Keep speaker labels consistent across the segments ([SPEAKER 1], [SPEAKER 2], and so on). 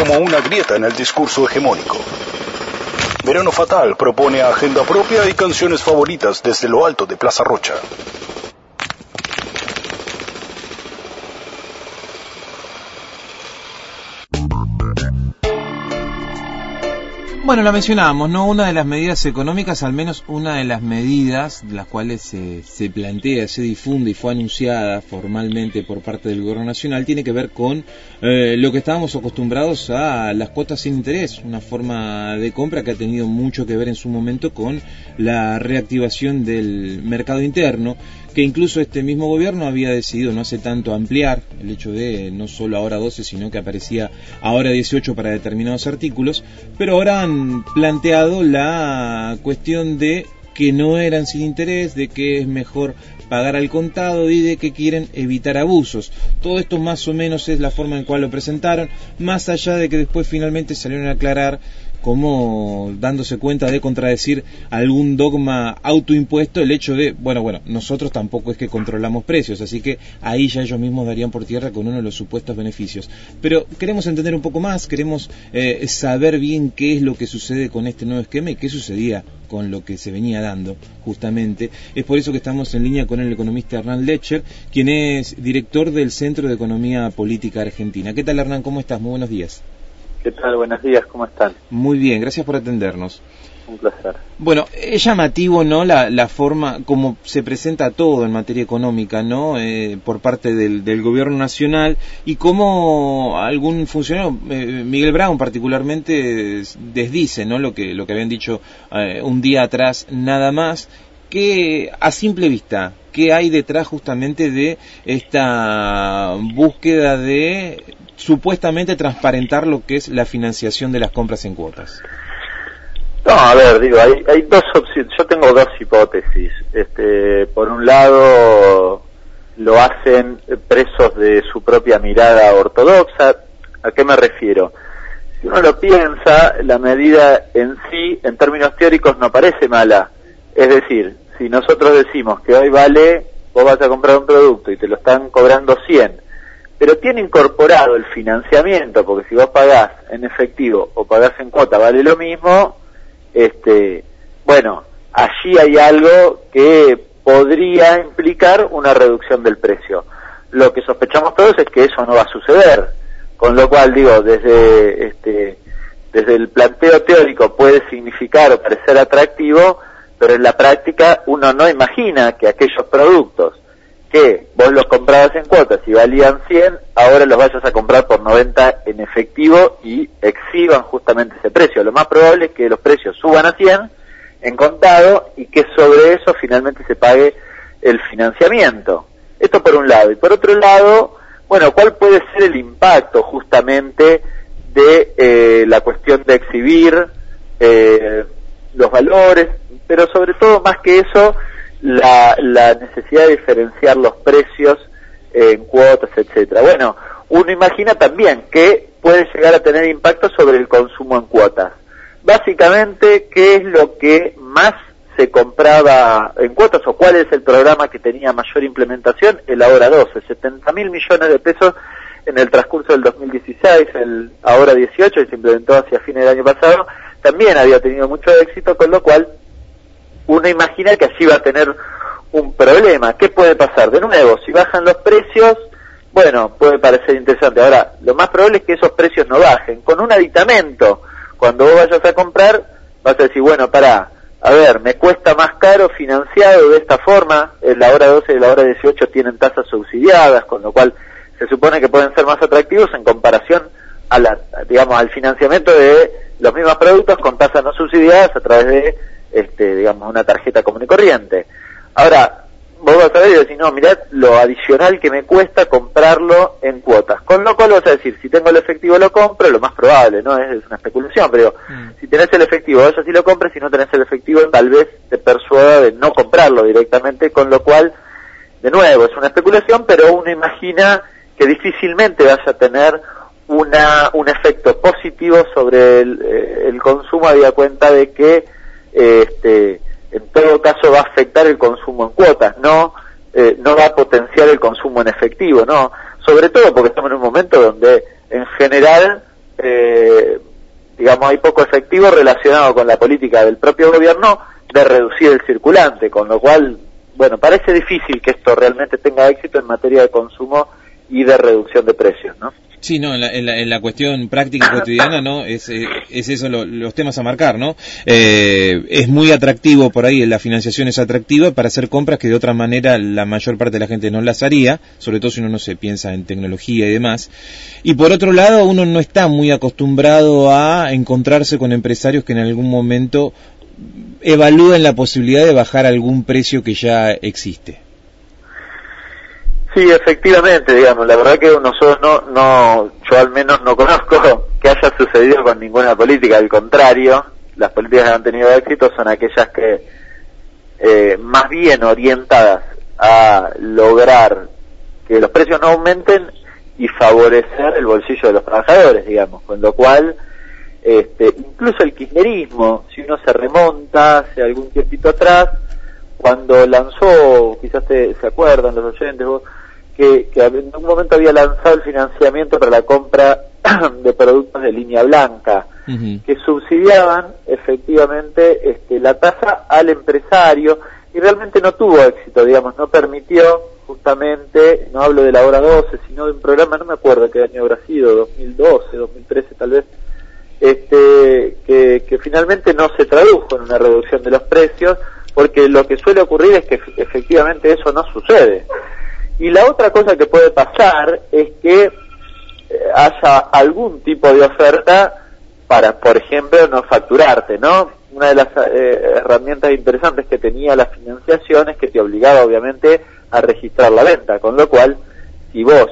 [SPEAKER 1] como una grieta en el discurso hegemónico. Verano Fatal propone agenda propia y canciones favoritas desde lo alto de Plaza Rocha.
[SPEAKER 2] Bueno, la mencionábamos, ¿no? Una de las medidas económicas, al menos una de las medidas de las cuales se plantea, se difunde y fue anunciada formalmente por parte del Gobierno Nacional, tiene que ver con lo que estábamos acostumbrados a las cuotas sin interés, una forma de compra que ha tenido mucho que ver en su momento con la reactivación del mercado interno, que incluso este mismo gobierno había decidido no hace tanto ampliar el hecho de no solo ahora 12, sino que aparecía ahora 18 para determinados artículos, pero ahora han planteado la cuestión de que no eran sin interés, de que es mejor pagar al contado y de que quieren evitar abusos. Todo esto más o menos es la forma en cual lo presentaron, más allá de que después finalmente salieron a aclarar, como dándose cuenta de contradecir algún dogma autoimpuesto, el hecho de, bueno, nosotros tampoco es que controlamos precios, así que ahí ya ellos mismos darían por tierra con uno de los supuestos beneficios. Pero queremos entender un poco más, queremos saber bien qué es lo que sucede con este nuevo esquema y qué sucedía con lo que se venía dando, justamente. Es por eso que estamos en línea con el economista Hernán Lecher, quien es director del Centro de Economía Política Argentina. ¿Qué tal, Hernán? ¿Cómo estás? Muy buenos días.
[SPEAKER 3] ¿Qué tal? Buenos días, ¿cómo están?
[SPEAKER 2] Muy bien, gracias por atendernos.
[SPEAKER 3] Un placer.
[SPEAKER 2] Bueno, es llamativo, ¿no?, la forma como se presenta todo en materia económica, ¿no?, por parte del Gobierno Nacional, y cómo algún funcionario, Miguel Brown particularmente, desdice, ¿no?, lo que habían dicho un día atrás nada más, que a simple vista, ¿qué hay detrás justamente de esta búsqueda de supuestamente transparentar lo que es la financiación de las compras en cuotas?
[SPEAKER 3] No, a ver, digo, hay dos opciones. Yo tengo dos hipótesis. Por un lado, lo hacen presos de su propia mirada ortodoxa. ¿A qué me refiero? Si uno lo piensa, la medida en sí, en términos teóricos, no parece mala. Es decir, si nosotros decimos que hoy vale, vos vas a comprar un producto y te lo están cobrando 100, pero tiene incorporado el financiamiento, porque si vos pagás en efectivo o pagás en cuota vale lo mismo, bueno, allí hay algo que podría implicar una reducción del precio. Lo que sospechamos todos es que eso no va a suceder, con lo cual, digo, desde el planteo teórico puede significar o parecer atractivo, pero en la práctica uno no imagina que aquellos productos que vos los comprabas en cuotas y valían 100, ahora los vayas a comprar por 90 en efectivo y exhiban justamente ese precio. Lo más probable es que los precios suban a 100 en contado y que sobre eso finalmente se pague el financiamiento. Esto por un lado. Y por otro lado, bueno, ¿cuál puede ser el impacto justamente de la cuestión de exhibir los valores? Pero sobre todo, más que eso, la necesidad de diferenciar los precios en cuotas, etcétera. Bueno, uno imagina también que puede llegar a tener impacto sobre el consumo en cuotas. Básicamente, ¿qué es lo que más se compraba en cuotas o cuál es el programa que tenía mayor implementación? El Ahora 12, 70.000 millones de pesos en el transcurso del 2016, el Ahora 18, y se implementó hacia fines del año pasado, también había tenido mucho éxito, con lo cual uno imagina que allí va a tener un problema. ¿Qué puede pasar? De nuevo, si bajan los precios, bueno, puede parecer interesante. Ahora, lo más probable es que esos precios no bajen. Con un aditamento, cuando vos vayas a comprar, vas a decir, bueno, a ver, me cuesta más caro financiado de esta forma. La Hora 12 y la Hora 18 tienen tasas subsidiadas, con lo cual se supone que pueden ser más atractivos en comparación a al financiamiento de los mismos productos con tasas no subsidiadas a través de una tarjeta común y corriente. Ahora, vos vas a ver y decís, no, mirad lo adicional que me cuesta comprarlo en cuotas. Con lo cual vas a decir, si tengo el efectivo lo compro, lo más probable, ¿no? Es una especulación, pero si tenés el efectivo, vaya si lo compres, si no tenés el efectivo, tal vez te persuada de no comprarlo directamente, con lo cual, de nuevo, es una especulación, pero uno imagina que difícilmente vaya a tener un efecto positivo sobre el consumo, habida cuenta de que en todo caso va a afectar el consumo en cuotas, no va a potenciar el consumo en efectivo, no, sobre todo porque estamos en un momento donde en general digamos, hay poco efectivo relacionado con la política del propio gobierno de reducir el circulante, con lo cual, bueno, parece difícil que esto realmente tenga éxito en materia de consumo y de reducción de precios, ¿no?
[SPEAKER 2] Sí, no, en la cuestión práctica y cotidiana, ¿no? Es eso los temas a marcar, ¿no? Es muy atractivo por ahí, la financiación es atractiva para hacer compras que de otra manera la mayor parte de la gente no las haría, sobre todo si uno no se piensa en tecnología y demás. Y por otro lado, uno no está muy acostumbrado a encontrarse con empresarios que en algún momento evalúen la posibilidad de bajar algún precio que ya existe.
[SPEAKER 3] Sí, efectivamente, digamos, la verdad que nosotros yo al menos no conozco que haya sucedido con ninguna política, al contrario, las políticas que han tenido éxito son aquellas que más bien orientadas a lograr que los precios no aumenten y favorecer el bolsillo de los trabajadores, digamos, con lo cual incluso el kirchnerismo, si uno se remonta hace algún tiempito atrás, cuando lanzó, quizás se acuerdan los oyentes, que en un momento había lanzado el financiamiento para la compra de productos de línea blanca, que subsidiaban efectivamente la tasa al empresario, y realmente no tuvo éxito, digamos, no permitió justamente, no hablo de la hora 12, sino de un programa, no me acuerdo qué año habrá sido, 2012, 2013 tal vez, que finalmente no se tradujo en una reducción de los precios, porque lo que suele ocurrir es que efectivamente eso no sucede. Y la otra cosa que puede pasar es que haya algún tipo de oferta para, por ejemplo, no facturarte, ¿no? Una de las herramientas interesantes que tenía la financiación es que te obligaba, obviamente, a registrar la venta, con lo cual, si vos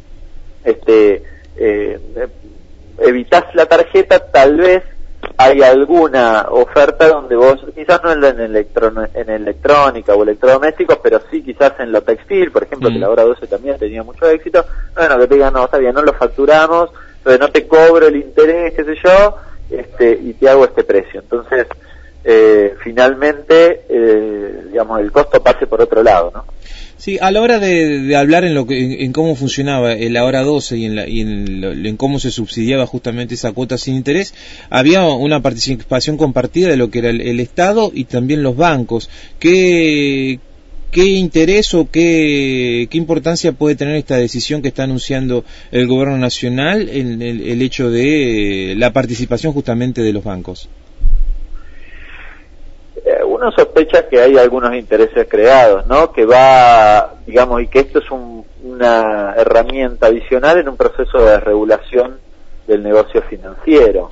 [SPEAKER 3] evitás la tarjeta, tal vez hay alguna oferta donde vos, quizás no en electrónica o electrodomésticos, pero sí quizás en lo textil, por ejemplo, que la hora 12 también tenía mucho éxito, bueno, que te digan, no, está bien, no lo facturamos, entonces no te cobro el interés, qué sé yo, y te hago este precio. Entonces, finalmente, digamos, el costo pase por otro lado, ¿no?
[SPEAKER 2] Sí, a la hora de hablar en cómo funcionaba la hora 12 y en cómo se subsidiaba justamente esa cuota sin interés, había una participación compartida de lo que era el Estado y también los bancos. ¿Qué interés o qué importancia puede tener esta decisión que está anunciando el gobierno nacional en el hecho de la participación justamente de los bancos?
[SPEAKER 3] Uno sospecha que hay algunos intereses creados, ¿no? Que va, digamos, y que esto es una herramienta adicional en un proceso de desregulación del negocio financiero.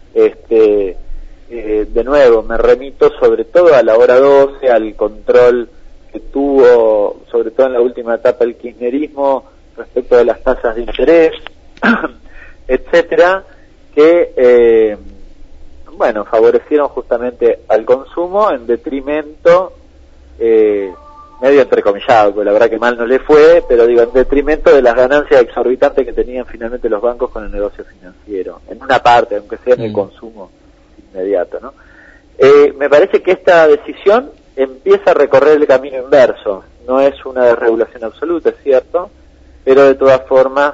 [SPEAKER 3] De nuevo, me remito sobre todo a la hora 12, al control que tuvo, sobre todo en la última etapa, el kirchnerismo respecto de las tasas de interés, etcétera, que bueno, favorecieron justamente al consumo en detrimento, medio entrecomillado, porque la verdad que mal no le fue, pero digo, en detrimento de las ganancias exorbitantes que tenían finalmente los bancos con el negocio financiero, en una parte, aunque sea en el consumo inmediato, ¿no? Me parece que esta decisión empieza a recorrer el camino inverso, no es una desregulación absoluta, es cierto, pero de todas formas,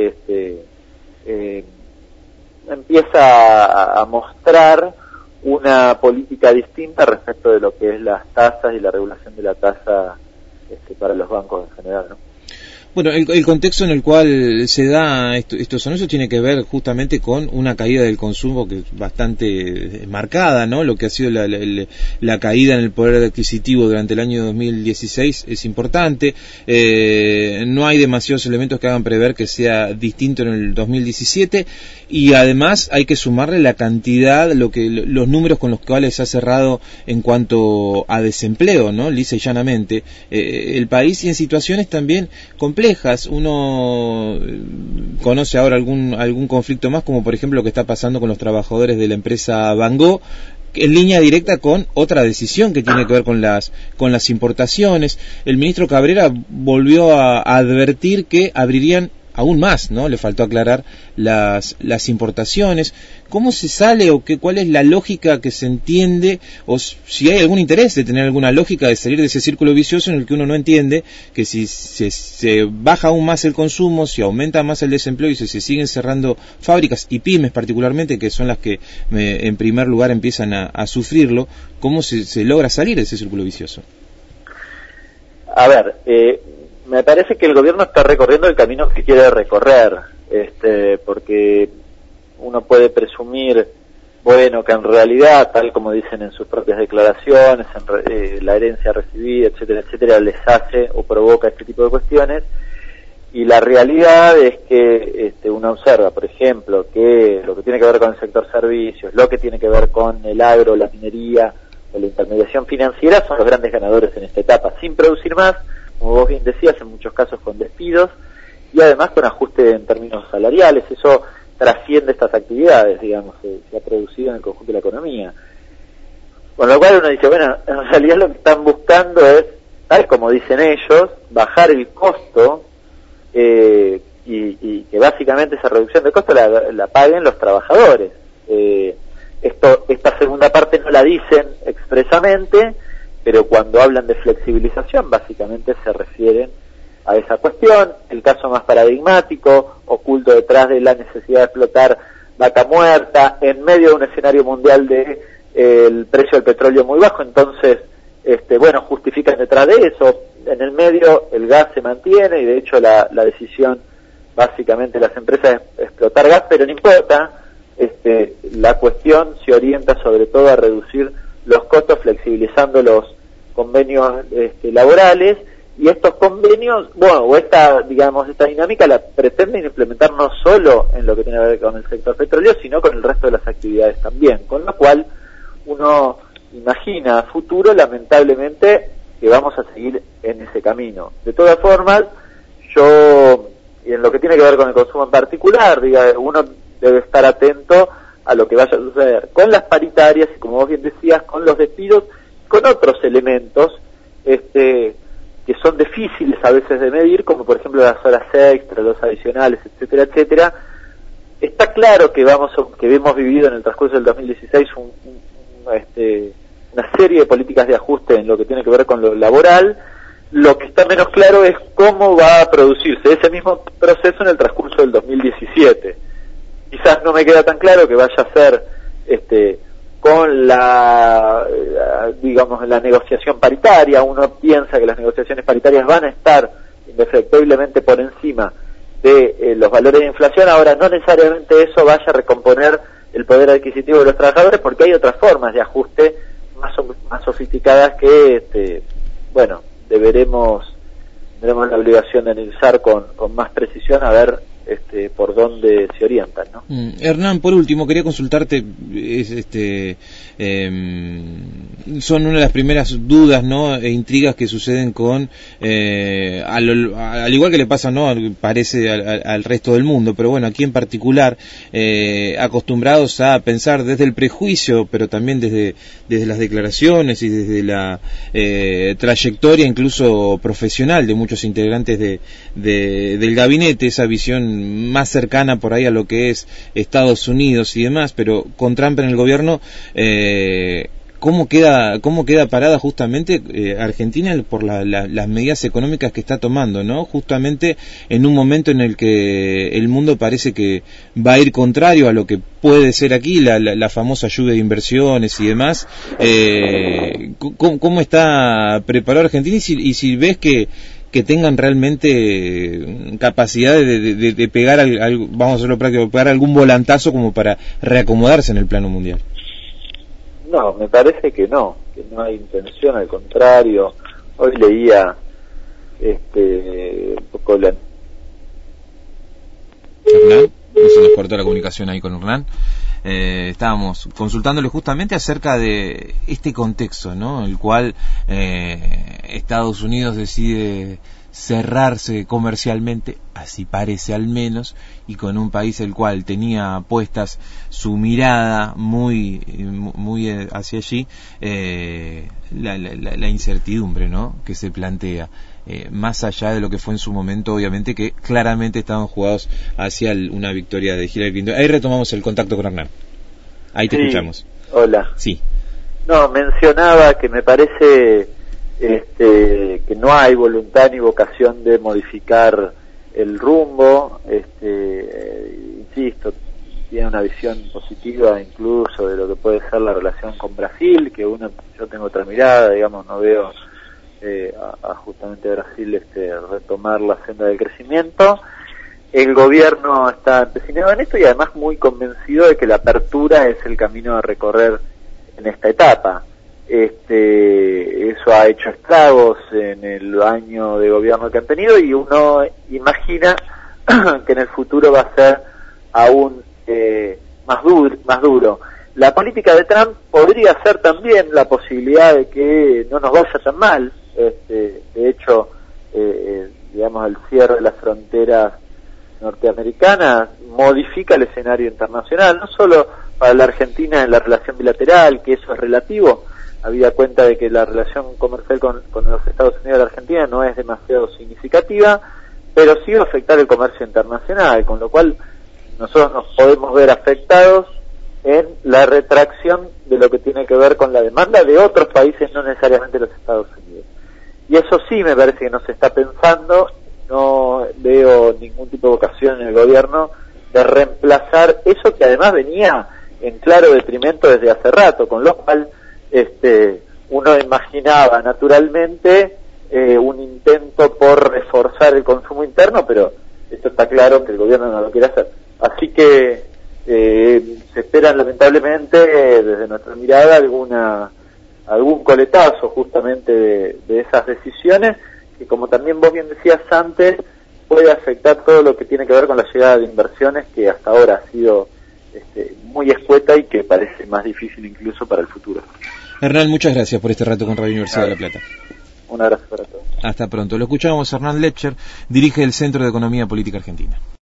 [SPEAKER 3] empieza a mostrar una política distinta respecto de lo que es las tasas y la regulación de la tasa para los bancos en general, ¿no?
[SPEAKER 2] Bueno, el contexto en el cual se da estos anuncios tiene que ver justamente con una caída del consumo que es bastante marcada, ¿no? Lo que ha sido la caída en el poder adquisitivo durante el año 2016 es importante. No hay demasiados elementos que hagan prever que sea distinto en el 2017 y además hay que sumarle la cantidad, los números con los cuales se ha cerrado en cuanto a desempleo, ¿no? Lisa y llanamente. El país y en situaciones también complejas. Uno conoce ahora algún conflicto más, como por ejemplo lo que está pasando con los trabajadores de la empresa Van Gogh, en línea directa con otra decisión que tiene que ver con las importaciones. El ministro Cabrera volvió a advertir que abrirían aún más, ¿no? Le faltó aclarar las importaciones. ¿Cómo se sale o cuál es la lógica que se entiende, o si hay algún interés de tener alguna lógica de salir de ese círculo vicioso en el que uno no entiende que si se baja aún más el consumo, si aumenta más el desempleo y si se siguen cerrando fábricas y pymes particularmente, que son las que en primer lugar empiezan a sufrirlo, ¿cómo se logra salir de ese círculo vicioso?
[SPEAKER 3] A ver, me parece que el gobierno está recorriendo el camino que quiere recorrer, porque uno puede presumir, bueno, que en realidad, tal como dicen en sus propias declaraciones, la herencia recibida, etcétera, etcétera, les hace o provoca este tipo de cuestiones, y la realidad es que uno observa, por ejemplo, que lo que tiene que ver con el sector servicios, lo que tiene que ver con el agro, la minería o la intermediación financiera son los grandes ganadores en esta etapa, sin producir más, como vos bien decías, en muchos casos con despidos y además con ajuste en términos salariales. Eso trasciende estas actividades, digamos, se ha producido en el conjunto de la economía. Con lo cual uno dice, bueno, en realidad lo que están buscando es, tal como dicen ellos, bajar el costo y que básicamente esa reducción de costo la paguen los trabajadores. Esta segunda parte no la dicen expresamente, pero cuando hablan de flexibilización básicamente se refieren a esa cuestión. El caso más paradigmático, oculto detrás de la necesidad de explotar vaca muerta, en medio de un escenario mundial de el precio del petróleo muy bajo, entonces, bueno, justifican detrás de eso. En el medio el gas se mantiene y de hecho la decisión básicamente de las empresas es explotar gas, pero no importa, la cuestión se orienta sobre todo a reducir los costos flexibilizando los convenios laborales, y estos convenios, bueno, o esta dinámica la pretenden implementar no solo en lo que tiene que ver con el sector petróleo, sino con el resto de las actividades también, con lo cual uno imagina a futuro, lamentablemente, que vamos a seguir en ese camino. De todas formas, y en lo que tiene que ver con el consumo en particular, uno debe estar atento a lo que vaya a suceder con las paritarias y, como vos bien decías, con los despidos, con otros elementos que son difíciles a veces de medir, como por ejemplo las horas extras, los adicionales, etcétera, etcétera. Está claro que hemos vivido en el transcurso del 2016 una serie de políticas de ajuste en lo que tiene que ver con lo laboral. Lo que está menos claro es cómo va a producirse ese mismo proceso en el transcurso del 2017. Quizás no me queda tan claro que vaya a ser con la negociación paritaria. Uno piensa que las negociaciones paritarias van a estar indefectiblemente por encima de los valores de inflación. Ahora, no necesariamente eso vaya a recomponer el poder adquisitivo de los trabajadores, porque hay otras formas de ajuste más sofisticadas que, tendremos la obligación de analizar con más precisión a ver por dónde se orientan, ¿no?
[SPEAKER 2] Hernán, por último, quería consultarte, son una de las primeras dudas, ¿no?, e intrigas que suceden con, al igual que le pasa, ¿no?, parece al resto del mundo, pero bueno, aquí en particular, acostumbrados a pensar desde el prejuicio, pero también desde las declaraciones y desde la trayectoria incluso profesional de muchos integrantes del gabinete, esa visión más cercana por ahí a lo que es Estados Unidos y demás, pero con Trump en el gobierno, ¿cómo queda parada justamente Argentina por las medidas económicas que está tomando, ¿no? Justamente en un momento en el que el mundo parece que va a ir contrario a lo que puede ser aquí, la famosa lluvia de inversiones y demás. ¿Cómo está preparado Argentina y si ves que tengan realmente capacidad de pegar, vamos a hacerlo práctico, pegar algún volantazo como para reacomodarse en el plano mundial?
[SPEAKER 3] No, me parece que no hay intención, al contrario. Hoy leía un poco
[SPEAKER 2] Hernán, se nos cortó la comunicación ahí con Hernán. Estábamos consultándole justamente acerca de este contexto, ¿no?, en el cual Estados Unidos decide cerrarse comercialmente, así parece al menos, y con un país el cual tenía puestas su mirada muy hacia allí, la incertidumbre, ¿no?, que se plantea. más allá de lo que fue en su momento, obviamente, que claramente estaban jugados hacia una victoria de Hillary Clinton. Ahí retomamos el contacto con Hernán. Ahí te escuchamos.
[SPEAKER 3] Hola.
[SPEAKER 2] Sí.
[SPEAKER 3] No, mencionaba que me parece que no hay voluntad ni vocación de modificar el rumbo. Insisto, tiene una visión positiva incluso de lo que puede ser la relación con Brasil, que yo tengo otra mirada, digamos, no veo a justamente Brasil retomar la senda del crecimiento. El gobierno está empecinado en esto y además muy convencido de que la apertura es el camino a recorrer en esta etapa. Eso ha hecho estragos en el año de gobierno que han tenido y uno imagina que en el futuro va a ser aún más duro. La política de Trump podría ser también la posibilidad de que no nos vaya tan mal. De hecho, digamos, el cierre de las fronteras norteamericanas modifica el escenario internacional, no solo para la Argentina en la relación bilateral, que eso es relativo, habida cuenta de que la relación comercial con los Estados Unidos y la Argentina no es demasiado significativa, pero sí va a afectar el comercio internacional, con lo cual nosotros nos podemos ver afectados en la retracción de lo que tiene que ver con la demanda de otros países, no necesariamente los Estados Unidos. Y eso sí me parece que no se está pensando, no veo ningún tipo de vocación en el gobierno de reemplazar eso que además venía en claro detrimento desde hace rato, con lo cual uno imaginaba naturalmente un intento por reforzar el consumo interno, pero esto está claro que el gobierno no lo quiere hacer. Así que se esperan lamentablemente desde nuestra mirada algún coletazo justamente de esas decisiones, que como también vos bien decías antes, puede afectar todo lo que tiene que ver con la llegada de inversiones, que hasta ahora ha sido muy escueta y que parece más difícil incluso para el futuro.
[SPEAKER 2] Hernán, muchas gracias por este rato con Radio Universidad de La Plata.
[SPEAKER 3] Un abrazo para todos.
[SPEAKER 2] Hasta pronto. Lo escuchamos. Hernán Letcher dirige el Centro de Economía Política Argentina.